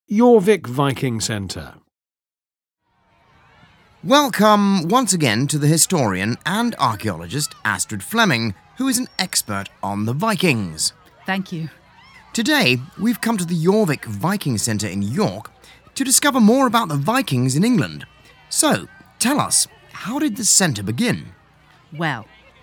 Jorvik Viking Centre. Welcome once again to the historian and archaeologist Astrid Fleming, who is an expert on the Vikings. Thank you. Today, we've come to the Jorvik Viking Centre in York to discover more about the Vikings in England. So, tell us, how did the centre begin? Well,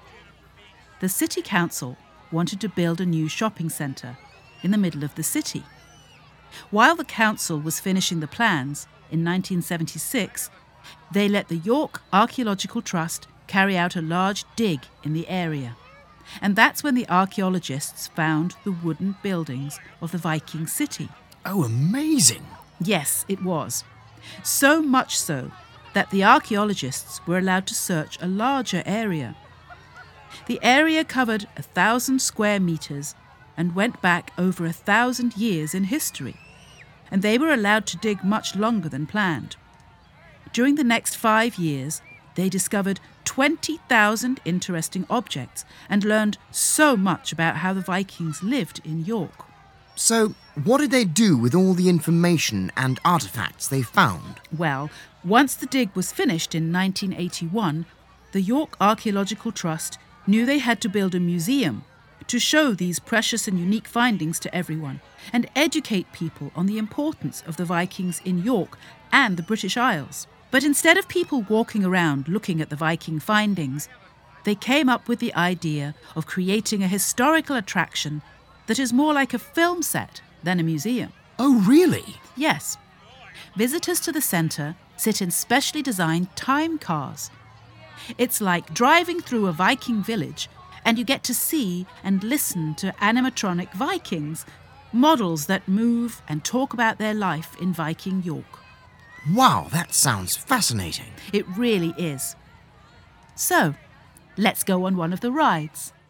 the city council wanted to build a new shopping centre in the middle of the city. While the council was finishing the plans in 1976, they let the York Archaeological Trust carry out a large dig in the area. And that's when the archaeologists found the wooden buildings of the Viking city. Oh, amazing! Yes, it was. So much so that the archaeologists were allowed to search a larger area. The area covered 1,000 square metres and went back over 1,000 years in history. And they were allowed to dig much longer than planned. During the next 5 years, they discovered 20,000 interesting objects and learned so much about how the Vikings lived in York. So, what did they do with all the information and artefacts they found? Well, once the dig was finished in 1981, the York Archaeological Trust knew they had to build a museum to show these precious and unique findings to everyone and educate people on the importance of the Vikings in York and the British Isles. But instead of people walking around looking at the Viking findings, they came up with the idea of creating a historical attraction that is more like a film set than a museum. Oh, really? Yes. Visitors to the centre sit in specially designed time cars. It's like driving through a Viking village, and you get to see and listen to animatronic Vikings, models that move and talk about their life in Viking York. Wow, that sounds fascinating. It really is. So, let's go on one of the rides.